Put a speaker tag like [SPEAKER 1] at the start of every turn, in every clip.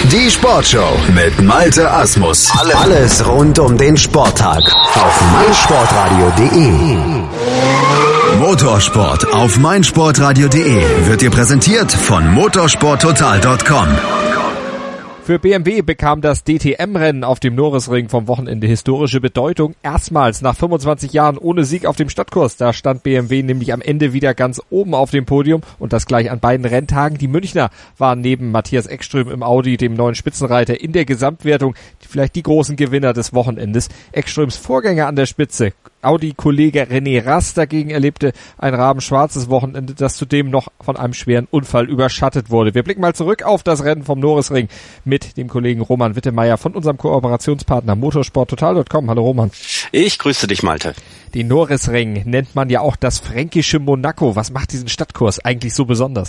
[SPEAKER 1] Die Sportshow mit Malte Asmus. Alles rund um den Sporttag auf meinsportradio.de. Motorsport auf meinsportradio.de wird dir präsentiert von motorsporttotal.com.
[SPEAKER 2] Für BMW bekam das DTM-Rennen auf dem Norrisring vom Wochenende historische Bedeutung. Erstmals nach 25 Jahren ohne Sieg auf dem Stadtkurs. Da stand BMW nämlich am Ende wieder ganz oben auf dem Podium und das gleich an beiden Renntagen. Die Münchner waren neben Matthias Ekström im Audi, dem neuen Spitzenreiter, in der Gesamtwertung vielleicht die großen Gewinner des Wochenendes. Ekströms Vorgänger an der Spitze, Audi-Kollege René Rast, dagegen erlebte ein rabenschwarzes Wochenende, das zudem noch von einem schweren Unfall überschattet wurde. Wir blicken mal zurück auf das Rennen vom Norrisring mit dem Kollegen Roman Wittemeier von unserem Kooperationspartner motorsporttotal.com. Hallo Roman.
[SPEAKER 3] Ich grüße dich, Malte.
[SPEAKER 2] Den Norrisring nennt man ja auch das fränkische Monaco. Was macht diesen Stadtkurs eigentlich so besonders?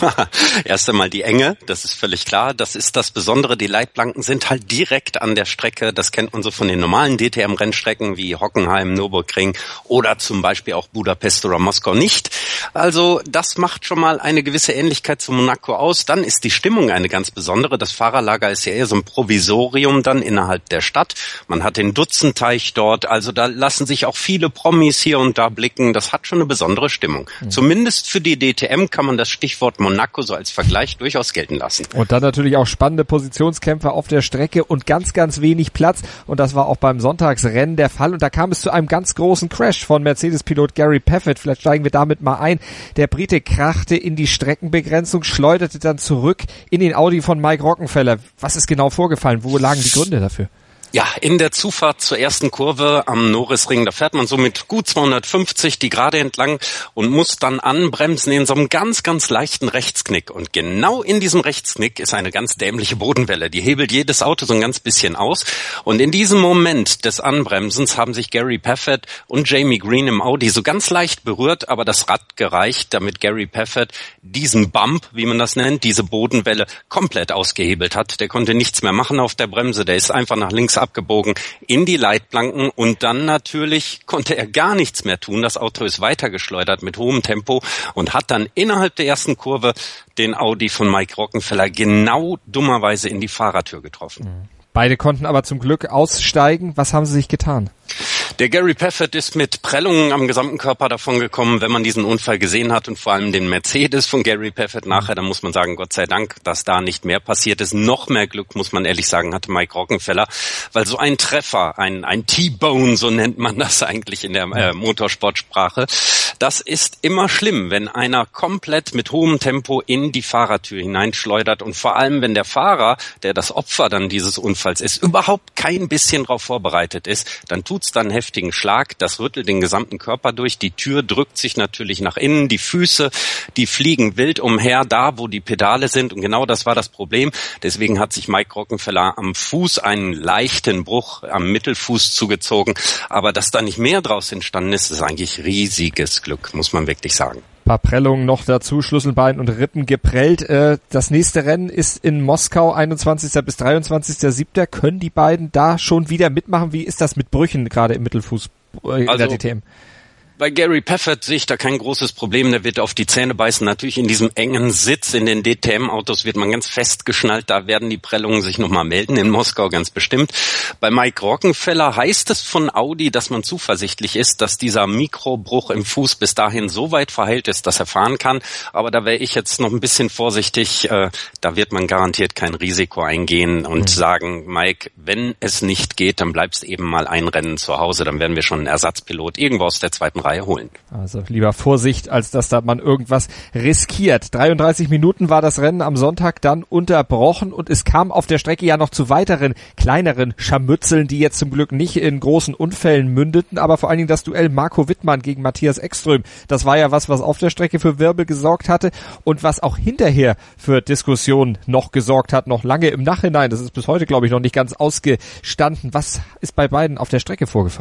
[SPEAKER 3] Erst einmal die Enge, das ist völlig klar. Das ist das Besondere. Die Leitplanken sind halt direkt an der Strecke. Das kennt man so von den normalen DTM-Rennstrecken wie Hockenheim, Nürburgring oder zum Beispiel auch Budapest oder Moskau nicht. Also das macht schon mal eine gewisse Ähnlichkeit zu Monaco aus. Dann ist die Stimmung eine ganz besondere. Das Fahrerlager ist ja eher so ein Provisorium dann innerhalb der Stadt. Man hat den Dutzendteich dort. Also da lassen sich auch viele Promis hier und da blicken. Das hat schon eine besondere Stimmung. Zumindest für die DTM kann man das Stichwort Monaco so als Vergleich durchaus gelten lassen.
[SPEAKER 2] Und dann natürlich auch spannende Positionskämpfe auf der Strecke und ganz, ganz wenig Platz. Und das war auch beim Sonntagsrennen der Fall. Und da kam es zu einem ganz großen Crash von Mercedes-Pilot Gary Paffett. Vielleicht steigen wir damit mal ein. Der Brite krachte in die Streckenbegrenzung, schleuderte dann zurück in den Audi von Mike Rockenfeller. Was ist genau vorgefallen? Wo lagen die Gründe dafür?
[SPEAKER 3] Ja, in der Zufahrt zur ersten Kurve am Norrisring, da fährt man so mit gut 250 die Gerade entlang und muss dann anbremsen in so einem ganz, ganz leichten Rechtsknick. Und genau in diesem Rechtsknick ist eine ganz dämliche Bodenwelle. Die hebelt jedes Auto so ein ganz bisschen aus. Und in diesem Moment des Anbremsens haben sich Gary Paffett und Jamie Green im Audi so ganz leicht berührt, aber das Rad gereicht, damit Gary Paffett diesen Bump, wie man das nennt, diese Bodenwelle komplett ausgehebelt hat. Der konnte nichts mehr machen auf der Bremse, der ist einfach nach links abgebogen in die Leitplanken und dann natürlich konnte er gar nichts mehr tun. Das Auto ist weitergeschleudert mit hohem Tempo und hat dann innerhalb der ersten Kurve den Audi von Mike Rockenfeller genau dummerweise in die Fahrertür getroffen.
[SPEAKER 2] Beide konnten aber zum Glück aussteigen. Was haben sie sich getan?
[SPEAKER 3] Der Gary Paffett ist mit Prellungen am gesamten Körper davon gekommen, wenn man diesen Unfall gesehen hat und vor allem den Mercedes von Gary Paffett nachher, dann muss man sagen, Gott sei Dank, dass da nicht mehr passiert ist. Noch mehr Glück, muss man ehrlich sagen, hatte Mike Rockenfeller, weil so ein Treffer, ein T-Bone, so nennt man das eigentlich in der Motorsportsprache, das ist immer schlimm, wenn einer komplett mit hohem Tempo in die Fahrertür hineinschleudert und vor allem, wenn der Fahrer, der das Opfer dann dieses Unfalls ist, überhaupt kein bisschen darauf vorbereitet ist, dann tut's dann einen heftigen Schlag, das rüttelt den gesamten Körper durch, die Tür drückt sich natürlich nach innen, die Füße, die fliegen wild umher, da wo die Pedale sind und genau das war das Problem. Deswegen hat sich Mike Rockenfeller am Fuß einen leichten Bruch am Mittelfuß zugezogen, aber dass da nicht mehr draus entstanden ist, ist eigentlich riesiges Glück, muss man wirklich sagen.
[SPEAKER 2] Paar Prellungen noch dazu, Schlüsselbein und Rippen geprellt. Das nächste Rennen ist in Moskau, 21. bis 23.07. Können die beiden da schon wieder mitmachen? Wie ist das mit Brüchen gerade im Mittelfuß in der DTM?
[SPEAKER 3] Bei Gary Paffett sehe ich da kein großes Problem, der wird auf die Zähne beißen. Natürlich in diesem engen Sitz in den DTM-Autos wird man ganz festgeschnallt, da werden die Prellungen sich nochmal melden, in Moskau ganz bestimmt. Bei Mike Rockenfeller heißt es von Audi, dass man zuversichtlich ist, dass dieser Mikrobruch im Fuß bis dahin so weit verheilt ist, dass er fahren kann. Aber da wäre ich jetzt noch ein bisschen vorsichtig, da wird man garantiert kein Risiko eingehen und sagen, Mike, wenn es nicht geht, dann bleibst eben mal ein Rennen zu Hause, dann werden wir schon einen Ersatzpilot irgendwo aus der zweiten Reihe holen.
[SPEAKER 2] Also lieber Vorsicht, als dass da man irgendwas riskiert. 33 Minuten war das Rennen am Sonntag dann unterbrochen und es kam auf der Strecke ja noch zu weiteren kleineren Scharmützeln, die jetzt zum Glück nicht in großen Unfällen mündeten, aber vor allen Dingen das Duell Marco Wittmann gegen Matthias Ekström, das war ja was auf der Strecke für Wirbel gesorgt hatte und was auch hinterher für Diskussionen noch gesorgt hat, noch lange im Nachhinein. Das ist bis heute, glaube ich, noch nicht ganz ausgestanden. Was ist bei beiden auf der Strecke vorgefallen?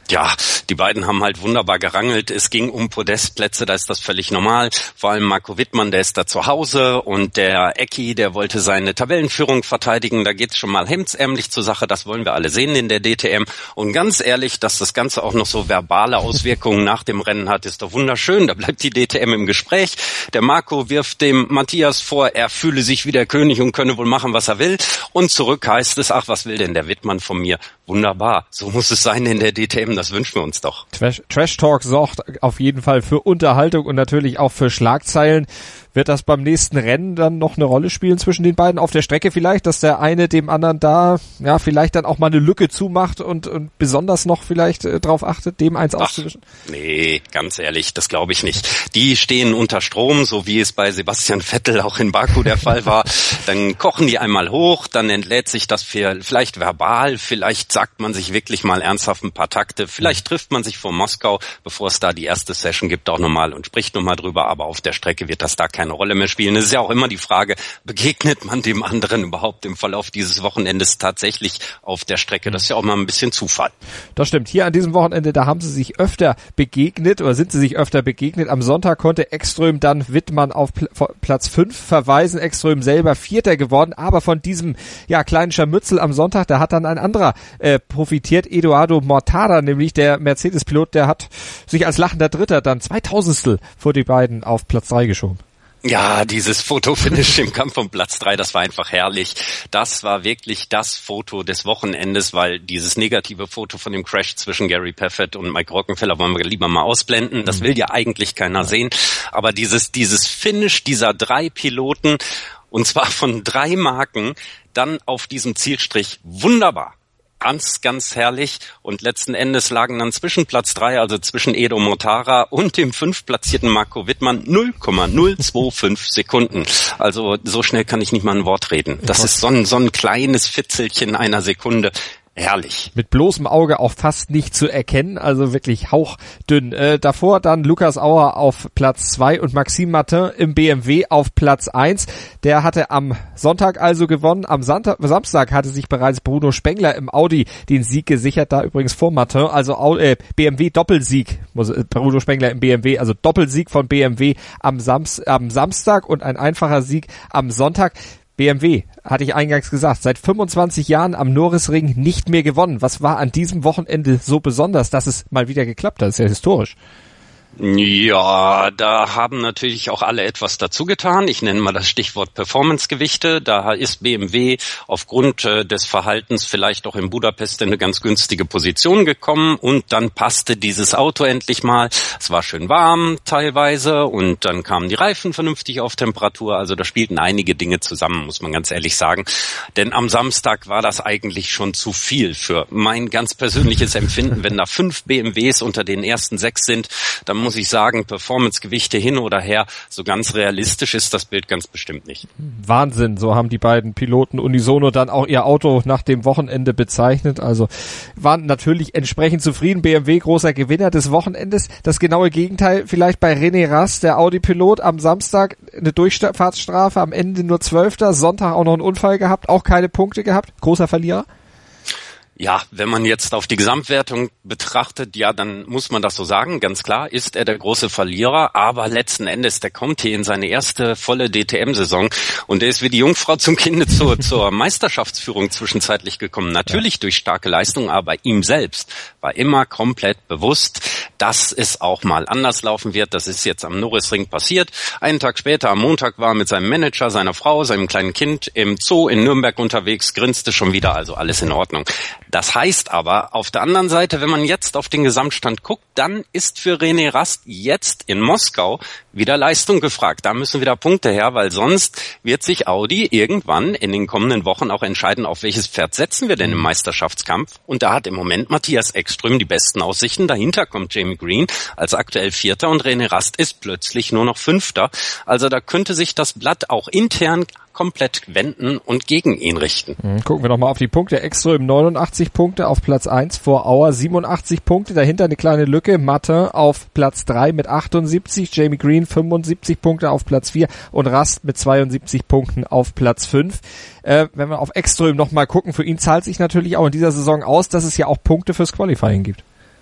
[SPEAKER 3] Ja, die beiden haben halt wunderbar gerangelt. Es ging um Podestplätze, da ist das völlig normal. Vor allem Marco Wittmann, der ist da zu Hause, und der Ecki, der wollte seine Tabellenführung verteidigen. Da geht's schon mal hemdsärmlich zur Sache. Das wollen wir alle sehen in der DTM. Und ganz ehrlich, dass das Ganze auch noch so verbale Auswirkungen nach dem Rennen hat, ist doch wunderschön. Da bleibt die DTM im Gespräch. Der Marco wirft dem Matthias vor, er fühle sich wie der König und könne wohl machen, was er will. Und zurück heißt es, ach, was will denn der Wittmann von mir? Wunderbar. So muss es sein in der DTM. Das wünschen wir uns doch.
[SPEAKER 2] Trash Talk sorgt auf jeden Fall für Unterhaltung und natürlich auch für Schlagzeilen. Wird das beim nächsten Rennen dann noch eine Rolle spielen zwischen den beiden auf der Strecke vielleicht, dass der eine dem anderen da ja vielleicht dann auch mal eine Lücke zumacht und besonders noch vielleicht drauf achtet, dem eins auszuwischen?
[SPEAKER 3] Nee, ganz ehrlich, das glaube ich nicht. Die stehen unter Strom, so wie es bei Sebastian Vettel auch in Baku der Fall war. Dann kochen die einmal hoch, dann entlädt sich das vielleicht verbal, vielleicht sagt man sich wirklich mal ernsthaft ein paar Takte, vielleicht trifft man sich vor Moskau, bevor es da die erste Session gibt, auch nochmal und spricht nochmal drüber, aber auf der Strecke wird das da keine Rolle mehr spielen. Es ist ja auch immer die Frage, begegnet man dem anderen überhaupt im Verlauf dieses Wochenendes tatsächlich auf der Strecke? Das ist ja auch mal ein bisschen Zufall.
[SPEAKER 2] Das stimmt. Hier an diesem Wochenende, da haben sie sich öfter begegnet oder sind sie sich öfter begegnet. Am Sonntag konnte Ekström dann Wittmann auf Platz 5 verweisen. Ekström selber Vierter geworden, aber von diesem kleinen Scharmützel am Sonntag, da hat dann ein anderer profitiert, Eduardo Mortara, nämlich der Mercedes-Pilot, der hat sich als lachender Dritter dann 2000stel vor die beiden auf Platz 3 geschoben.
[SPEAKER 3] Ja, dieses Fotofinish im Kampf um Platz 3, das war einfach herrlich. Das war wirklich das Foto des Wochenendes, weil dieses negative Foto von dem Crash zwischen Gary Paffett und Mike Rockenfeller wollen wir lieber mal ausblenden. Das will ja eigentlich keiner sehen. Aber dieses Finish dieser 3 Piloten, und zwar von 3 Marken, dann auf diesem Zielstrich, wunderbar. Ganz, ganz herrlich, und letzten Endes lagen dann zwischen Platz 3, also zwischen Edo Mortara und dem 5. platzierten Marco Wittmann 0,025 Sekunden. Also so schnell kann ich nicht mal ein Wort reden. Das ist so ein kleines Fitzelchen einer Sekunde. Herrlich.
[SPEAKER 2] Mit bloßem Auge auch fast nicht zu erkennen, also wirklich hauchdünn. Davor dann Lukas Auer auf Platz 2 und Maxime Martin im BMW auf Platz 1. Der hatte am Sonntag also gewonnen. Am Samstag hatte sich bereits Bruno Spengler im Audi den Sieg gesichert, da übrigens vor Martin, also BMW Doppelsieg. Bruno Spengler im BMW, also Doppelsieg von BMW am Samstag und ein einfacher Sieg am Sonntag. BMW, hatte ich eingangs gesagt, seit 25 Jahren am Norrisring nicht mehr gewonnen. Was war an diesem Wochenende so besonders, dass es mal wieder geklappt hat? Das ist ja historisch.
[SPEAKER 3] Ja, da haben natürlich auch alle etwas dazu getan. Ich nenne mal das Stichwort Performancegewichte. Da ist BMW aufgrund des Verhaltens vielleicht auch in Budapest in eine ganz günstige Position gekommen, und dann passte dieses Auto endlich mal. Es war schön warm teilweise, und dann kamen die Reifen vernünftig auf Temperatur. Also da spielten einige Dinge zusammen, muss man ganz ehrlich sagen. Denn am Samstag war das eigentlich schon zu viel für mein ganz persönliches Empfinden. Wenn da 5 BMWs unter den ersten 6 sind, dann muss ich sagen, Performancegewichte hin oder her, so ganz realistisch ist das Bild ganz bestimmt nicht.
[SPEAKER 2] Wahnsinn, so haben die beiden Piloten unisono dann auch ihr Auto nach dem Wochenende bezeichnet. Also waren natürlich entsprechend zufrieden. BMW großer Gewinner des Wochenendes. Das genaue Gegenteil vielleicht bei René Rast, der Audi-Pilot, am Samstag eine Durchfahrtsstrafe, am Ende nur 12. Sonntag auch noch einen Unfall gehabt, auch keine Punkte gehabt. Großer Verlierer.
[SPEAKER 3] Ja, wenn man jetzt auf die Gesamtwertung betrachtet, ja, dann muss man das so sagen. Ganz klar ist er der große Verlierer, aber letzten Endes, der kommt hier in seine erste volle DTM-Saison, und er ist wie die Jungfrau zum Kinde zur Meisterschaftsführung zwischenzeitlich gekommen. Natürlich durch starke Leistung, aber ihm selbst war immer komplett bewusst, dass es auch mal anders laufen wird. Das ist jetzt am Norrisring passiert. Einen Tag später, am Montag, war er mit seinem Manager, seiner Frau, seinem kleinen Kind im Zoo in Nürnberg unterwegs, grinste schon wieder, also alles in Ordnung. Das heißt aber, auf der anderen Seite, wenn man jetzt auf den Gesamtstand guckt, dann ist für René Rast jetzt in Moskau wieder Leistung gefragt. Da müssen wieder Punkte her, weil sonst wird sich Audi irgendwann in den kommenden Wochen auch entscheiden, auf welches Pferd setzen wir denn im Meisterschaftskampf. Und da hat im Moment Matthias Ekström die besten Aussichten. Dahinter kommt Jamie Green als aktuell 4. und René Rast ist plötzlich nur noch 5. Also da könnte sich das Blatt auch intern komplett wenden und gegen ihn richten.
[SPEAKER 2] Gucken wir nochmal auf die Punkte. Ekström 89 Punkte auf Platz 1 vor Auer, 87 Punkte. Dahinter eine kleine Lücke. Martin auf Platz 3 mit 78. Jamie Green 75 Punkte auf Platz 4 und Rast mit 72 Punkten auf Platz 5. Wenn wir auf Ekström nochmal gucken, für ihn zahlt sich natürlich auch in dieser Saison aus, dass es ja auch Punkte fürs Qualifying gibt.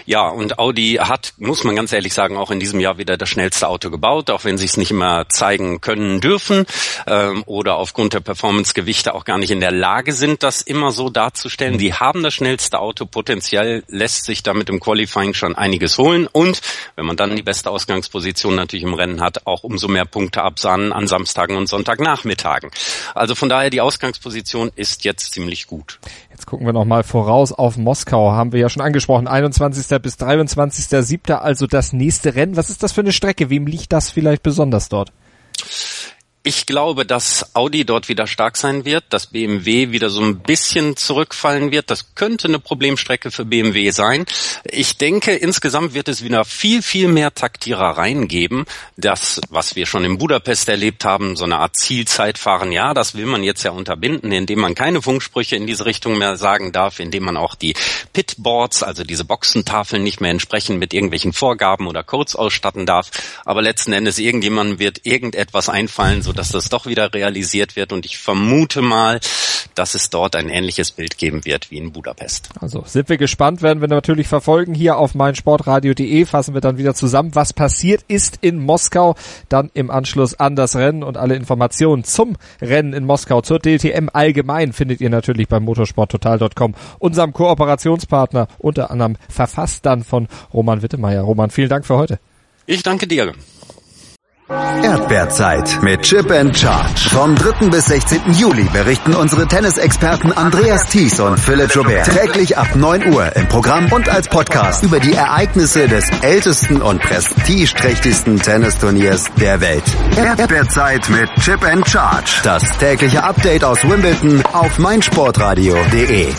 [SPEAKER 3] Ja, und Audi hat, muss man ganz ehrlich sagen, auch in diesem Jahr wieder das schnellste Auto gebaut, auch wenn sie es nicht immer zeigen können dürfen oder aufgrund der Performance-Gewichte auch gar nicht in der Lage sind, das immer so darzustellen. Sie haben das schnellste Auto, potenziell lässt sich damit im Qualifying schon einiges holen und wenn man dann die beste Ausgangsposition natürlich im Rennen hat, auch umso mehr Punkte absahnen an Samstagen und Sonntagnachmittagen. Also von daher, die Ausgangsposition ist jetzt ziemlich gut.
[SPEAKER 2] Jetzt gucken wir nochmal voraus auf Moskau, haben wir ja schon angesprochen, 21. bis 23.07., also das nächste Rennen. Was ist das für eine Strecke? Wem liegt das vielleicht besonders dort?
[SPEAKER 3] Ich glaube, dass Audi dort wieder stark sein wird, dass BMW wieder so ein bisschen zurückfallen wird. Das könnte eine Problemstrecke für BMW sein. Ich denke, insgesamt wird es wieder viel, viel mehr Taktierereien geben. Das, was wir schon in Budapest erlebt haben, so eine Art Zielzeitfahren, ja, das will man jetzt ja unterbinden, indem man keine Funksprüche in diese Richtung mehr sagen darf, indem man auch die Pitboards, also diese Boxentafeln nicht mehr entsprechend mit irgendwelchen Vorgaben oder Codes ausstatten darf. Aber letzten Endes irgendjemandem wird irgendetwas einfallen, so dass das doch wieder realisiert wird und ich vermute mal, dass es dort ein ähnliches Bild geben wird wie in Budapest.
[SPEAKER 2] Also sind wir gespannt, werden wir natürlich verfolgen. Hier auf meinsportradio.de fassen wir dann wieder zusammen, was passiert ist in Moskau, dann im Anschluss an das Rennen und alle Informationen zum Rennen in Moskau, zur DTM allgemein findet ihr natürlich beim motorsporttotal.com, unserem Kooperationspartner, unter anderem verfasst dann von Roman Wittemeyer. Roman, vielen Dank für heute.
[SPEAKER 3] Ich danke dir.
[SPEAKER 1] Erdbeerzeit mit Chip and Charge. Vom 3. bis 16. Juli berichten unsere Tennisexperten Andreas Thies und Philipp Joubert täglich ab 9 Uhr im Programm und als Podcast über die Ereignisse des ältesten und prestigeträchtigsten Tennisturniers der Welt. Erdbeerzeit mit Chip and Charge. Das tägliche Update aus Wimbledon auf meinsportradio.de.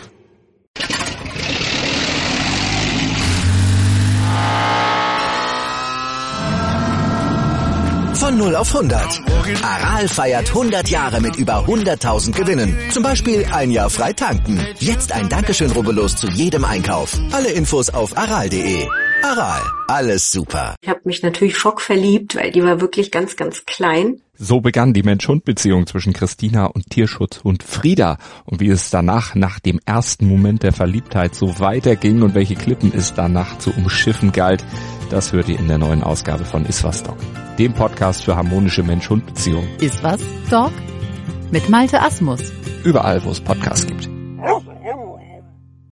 [SPEAKER 4] Von 0 auf 100. Aral feiert 100 Jahre mit über 100.000 Gewinnen. Zum Beispiel ein Jahr frei tanken. Jetzt ein Dankeschön, rubbellos zu jedem Einkauf. Alle Infos auf aral.de. Aral, alles super.
[SPEAKER 5] Ich habe mich natürlich schockverliebt, weil die war wirklich ganz, ganz klein.
[SPEAKER 2] So begann die Mensch-Hund-Beziehung zwischen Christina und Tierschutzhund Frieda. Und wie es danach, nach dem ersten Moment der Verliebtheit, so weiterging und welche Klippen es danach zu umschiffen galt, das hört ihr in der neuen Ausgabe von Iswas Dog, dem Podcast für harmonische Mensch-Hund-Beziehungen.
[SPEAKER 6] Iswas Dog? Mit Malte Asmus.
[SPEAKER 2] Überall, wo es Podcasts gibt.